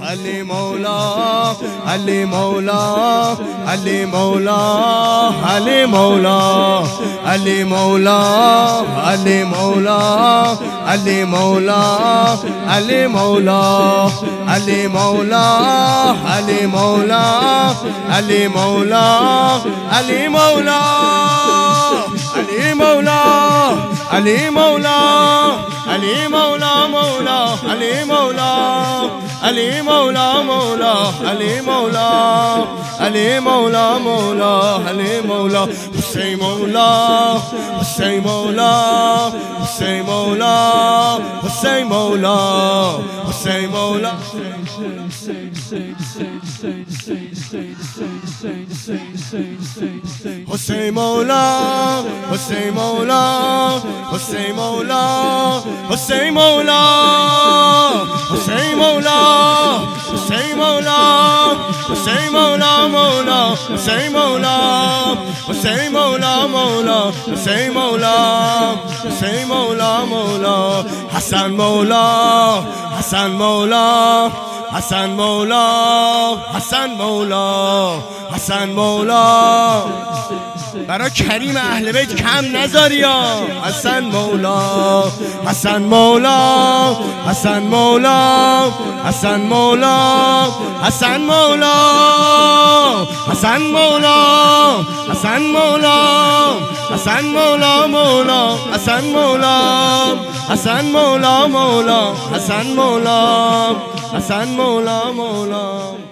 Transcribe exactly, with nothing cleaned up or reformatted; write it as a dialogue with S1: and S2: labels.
S1: علی مولا علی مولا علی مولا علی مولا علی مولا علی مولا علی مولا علی مولا علی مولا علی مولا علی مولا علی مولا علی مولا علی مولا علی مولا مولا علی مولا علی مولا مولا علی مولا علی مولا مولا علی مولا حسین مولا حسین مولا حسین مولا حسین مولا حسین مولا حسین مولا حسین مولا حسین مولا حسین مولا حسین مولا حسین مولا حسین مولا مولا حسین مولا حسین مولا مولا حسین مولا حسین مولا مولا حسن مولا حسن مولا حسن مولا حسن مولا حسن مولا برای کریم اهل بیت کم نذاری یا حسن مولا حسن مولا حسن مولا حسن مولا حسن مولا حسن مولا حسن مولا حسن مولا مولا حسن مولا حسن مولا مولا حسن مولا حسن مولا مولا